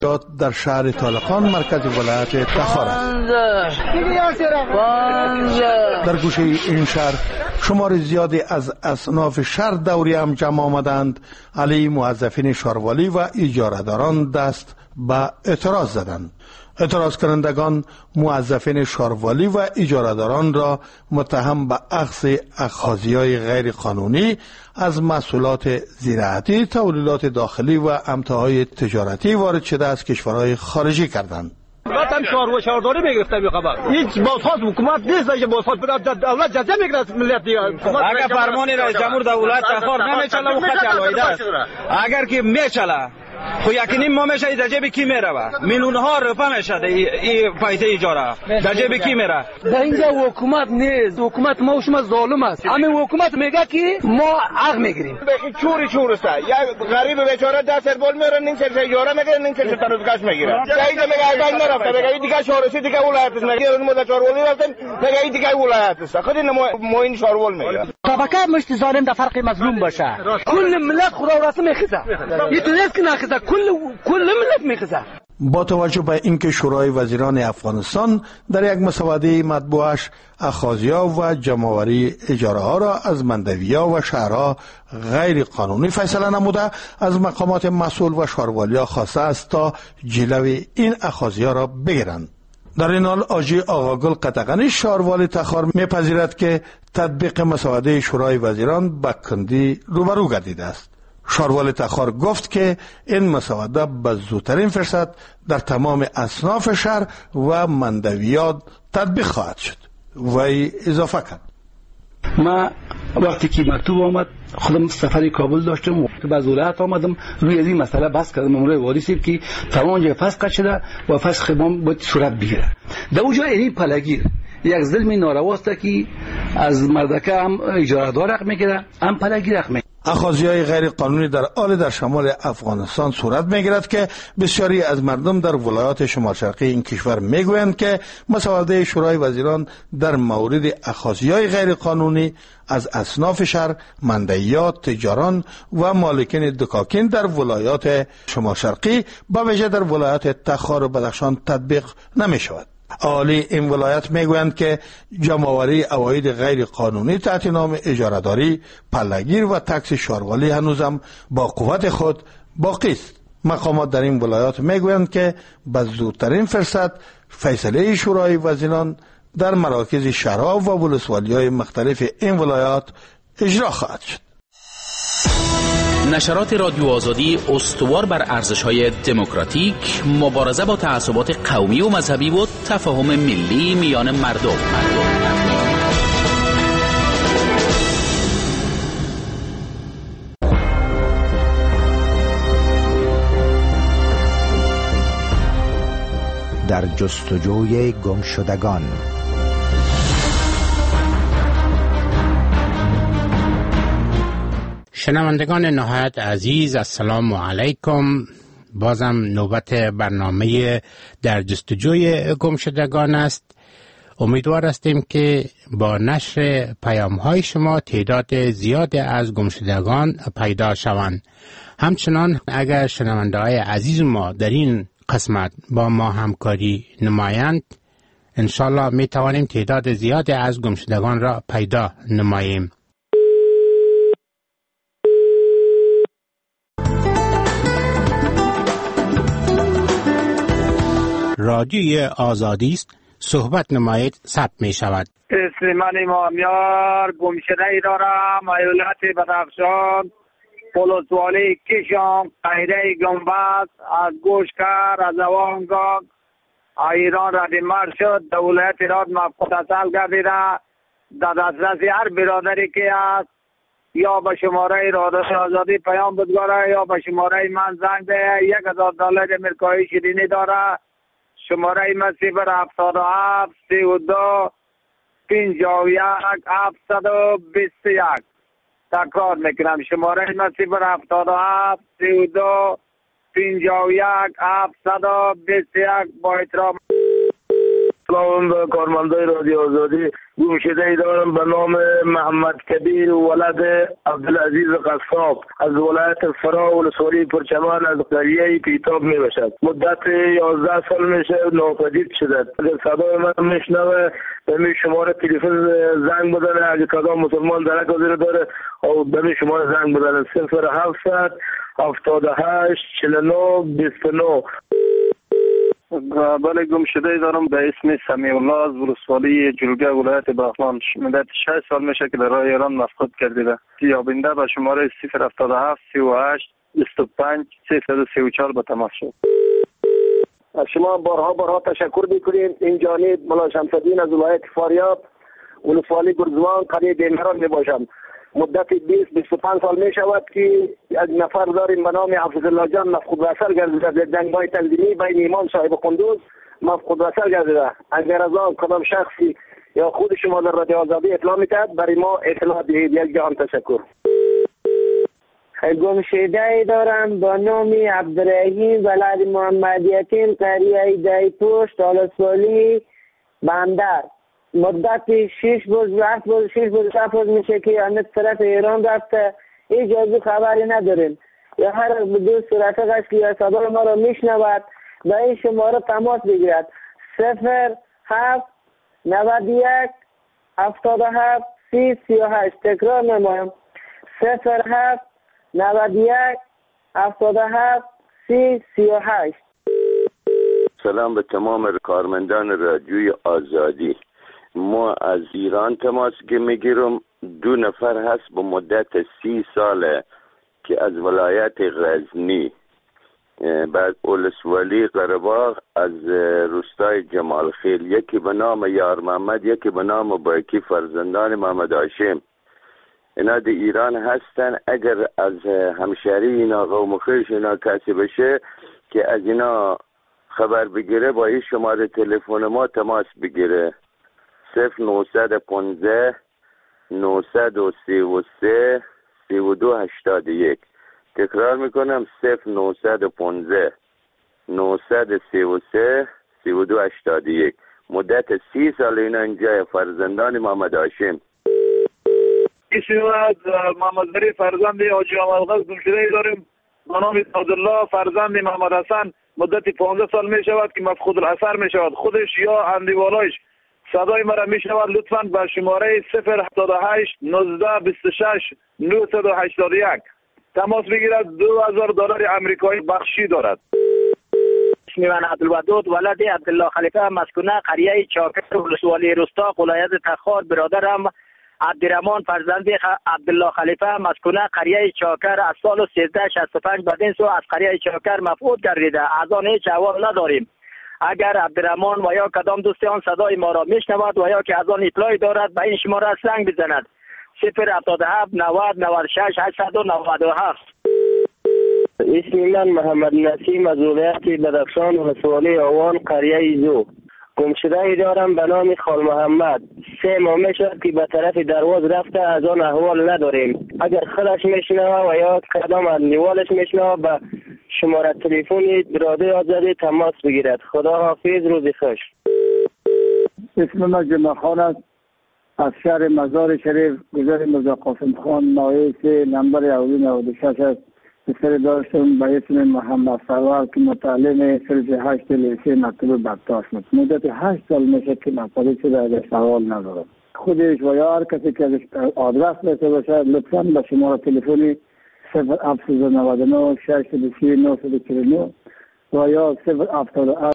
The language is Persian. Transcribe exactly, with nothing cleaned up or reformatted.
در شهر طالقان مرکز ولایت تخار است. در گوشه این شهر شمار زیادی از اصناف شهر دوری هم جمع آمدند. علی موظفین شاروالی و اجاره‌داران دست به اعتراض زدند. اعتراض کنندگان موظفین شاروالی و اجاره‌داران را متهم به اخذ اخاذی‌های غیر قانونی از محصولات زراعتی، تولیدات داخلی و امتاهای تجارتی وارد شده از کشورهای خارجی کردند. وطن شهر و شهرداری میگرفته می خبر هیچ بازخواست حکومت نیست که بازخواست بده دولت جزا میگیره ملت دیگه. اگر فرمانی رئیس جمهور دولت تخار نمیچله و خط علایده است. اگر که میچله خو یقینی ما میشه در جیب کی میره؟ میلیون ها روپیه میشه این پایته اجاره در جیب کی میره؟ در اینجا حکومت نیست، حکومت ما و شما ظالم است. همین حکومت میگه که ما حق میگیریم. بخی چوری چور است. یا غریب بیچاره دست سربال میره نیم سر اجاره میگیره نیم سر تنوزگاش میگیره. جایی میگه اگه نرفته میگه دیگه شهرسی دیگه ولایت است. میگه اون مدت شهرولی رفتن میگه دیگه ولایت است. خودی ما این شهروال میگه. طبقه مشت ظالم در فرق مظلوم باشه. کل ملت خدا و رسول میخزه. این تو نیست که نخزه کل کل ملت میخزه. با توجه به اینکه شورای وزیران افغانستان در یک مسوده مطبوعش اخاذی‌ها و جمع‌آوری اجاره‌ها را از مندوی‌ها و شهرها غیر قانونی فیصله نموده، از مقامات مسئول و شاروالی‌ها خواسته است تا جلوی این اخاذی‌ها را بگیرند. در این حال آجی آقاگل قطغنی شاروالی تخار میپذیرد که تطبیق مسوده شورای وزیران به کندی روبرو گردیده است. شاروالی تخار گفت که این مسوده به زودترین فرصت در تمام اصناف شهر و مندویات تطبیق خواهد شد. وی اضافه کرد: ما وقتی که مکتوب آمد خودم سفری کابل داشتم و به ولایت آمدم روی این مسئله بحث کردم مامور والی صاحب که تمام جای فسخ شده و فسخ بام باید صورت بگیره. در اونجا این پلگیر یک ظلم نارواست که از مردکه هم اجاره دار حق میگیره هم پلگیر حق میگیره. اخاذی‌های غیر قانونی در حال در شمال افغانستان صورت میگیرد که بسیاری از مردم در ولایات شمال شرقی این کشور میگویند که مسوده شورای وزیران در مورد اخاذی‌های غیر قانونی از اصناف شهر، مندویات، تجاران و مالکین دکاکین در ولایات شمال شرقی به ویژه در ولایات تخار و بدخشان تطبیق نمی شود. اهالی این ولایت میگویند که جمع‌آوری عواید غیر قانونی تحت نام اجاره‌داری، پله‌گیر و تکس شاروالی هنوزم با قوت خود باقی است. مقامات در این ولایات میگویند که به زودترین فرصت فیصله شورای وزیران در مراکز شهرها و ولسوالی‌های مختلف این ولایات اجرا خواهد شد. نشرات رادیو آزادی استوار بر ارزش‌های دموکراتیک، مبارزه با تعصبات قومی و مذهبی و تفاهم ملی میان مردم. در جستجوی گمشدگان. شنوندگان نهایت عزیز، السلام علیکم. بازم نوبت برنامه در جستجوی گمشدگان است. امیدوار هستیم که با نشر پیام های شما تعداد زیاد از گمشدگان پیدا شوند. همچنان اگر شنونده های عزیز ما در این قسمت با ما همکاری نمایند، انشالله می توانیم تعداد زیاد از گمشدگان را پیدا نماییم. رادیوی آزادی است، صحبت نمایید، ثبت می شود. اسم من امامیار گمشده ای دارم، ایالت بدخشان، ولسوالی کشان، قیره گنبد، از گوشکر، از اوانگان ایران ردیمر شد. در ولایت ایران متصل گردیده. در دسترس هر برادری که است یا به شماره رادیو آزادی پیام بگذاره یا به شماره من زنگ ده. یک هزار دلار امریکایی شیرینی داره. شماره من صفر هفتاد و هفت سی و دو پنجاه و یک هفتصد و بیست و یک. تکرار میکنم، شماره من صفر هفتاد و هفت سی و دو پنجاه و یک هفتصد و بیست و یک. با احترام سلام به کارمندای رادیو آزادی. گمشده ای دارم به نام محمد کبیر ولد عبدالعزیز قصاب از ولایت فرا ولسوالی پرچمان از قریه پیتاب می باشد. مدت یازده سال میشه ناپدید شده. اگر صدای من میشنوه به می شماره تلفن زنگ بزنه، اگر کدام مسلمان درک حاضر داره او به می شماره زنگ بزنه صفر هفتصد هفتاد و هشت چهل و نه بیست و نه. بله، گمشده ای دارم به اسم سمیع الله از ولسوالی جلگه ولایت بغلان. مدت شش سال میشه که در راه ایران مفقود گردیده. یابنده به شماره صفر هفتاد و هفت سی و هشت بیست و پنج سیصد و سی و چهار به تماس شد. از شما بارها بارها تشکر میکنیم. این جانب ملا شمس‌الدین از ولایت فاریاب ولسوالی گرزوان قریه بیمهران می باشم. مدت بیست بیست و پنج سال می شود که یک نفر داریم به نام حافظ الله جان مفقود و اثر گردیده. در جنگ‌های تنظیمی بین امام صاحب قندوز مفقود و اثر گردیده. اگر از آن کدام شخصی یا خود شما در رادیو آزادی اطلاع میدهد برای ما اطلاع دهید. یک جهان تشکر. گمشده ای دارم با نام عبدالرحیم ولد محمد یتیم قریه دای پشت ولسوالی بندر. مدت شش روز هفت روز شش روز هفت روز میشه که آن طرف ایران رفته. هیچ جزو خبری نداریم. یا هر دو صورت هست که یا صدای ما را میشنود به این شماره تماس بگیرد. صفر هفت نود یک هفتاد و هفت سی سی و هشت. تکرار نمایم صفر هفت نود یک هفتاد و هفت سی سی و هشت. سلام به تمام کارمندان رادیوی آزادی. ما از ایران تماس میگیرم. دو نفر هست به مدت سی ساله که از ولایت غزنی بعد ولسوالی قره‌باغ از روستای جمال خیل، یکی به نام یار محمد، یکی به نام باکی فرزندان محمد هاشم، اینا در ایران هستن. اگر از همشهری اینا قوم خویش اینا کسی بشه که از اینا خبر بگیره با این شماره تلفن ما تماس بگیره صفر نهصد و پانزده نهصد و سی و سه سی و دو هشتاد و یک. تکرار میکنم صفر نهصد و پانزده نهصد و سی و سه سی و دو هشتاد و یک. مدت سی سال اینا اینجا فرزندان محمد هاشم. اسم از محمد ظریف فرزند حاجی احمد گمشده ای داریم به نام عبدالله فرزند محمد حسن. مدت پانزده سال می شود که مفقود الاثر می شود. خودش یا اندیوالایش صدای مرا می شود. لطفاً به شماره صفر هفتاد و هشت نوزده بیست و شش نهصد و هشتاد و یک تماس بگیرد. دو هزار دلار آمریکایی بخشی دارد. اسم من عبدالودود ولد عبدالله خلیفه مسکونه قریه چاکر ولسوالی رستاق ولایت تخار. برادرم عبدالرحمن فرزند عبدالله خلیفه مسکونه قریه چاکر از سال سیزده شصت و پنج بدین سو از قریه چاکر مفقود گردیده. از آن هیچ احوال نداریم. اگر عبدالرحمن و یا کدام دوست آن صدای ما را میشنود و یا که از آن اطلاعی دارد به این شماره زنگ بزند صفر هفتاد و هفت نود نود و شش هشتصد و نود و هفت. اسم من محمد نسیم از ولایت بدخشان ولسوالی آوان قریه ایزو. گمشده ای دارم به نام خال محمد. سه ماه میشد که به طرف درواز رفته. از آن احوال نداریم. اگر خودش میشنوه و یا کدام از نیوالش میشنوه به شماره تلفنی رادیو آزادی تماس بگیرد. خدا حافظ، روز خوش. اسم من جمعه خان است از شهر مزار شریف گذر مرزا قاسم خان نایه سه نمبر اولی نود و شش است. پسر داشتم به اسم محمد سرور که متعلم صرف هشت لیسه مکتوب بکتاش بود. مدت هشت سال میشه که مطالب شده ازش سوال ندارم. خودش و یا هر کسی که ازش آدرس داشته باشه لطفاً به شماره تلفنی صفر هفتصد و نود و نه ششصد و سی نهصد و چهل و نه و یا صفر هفتاد و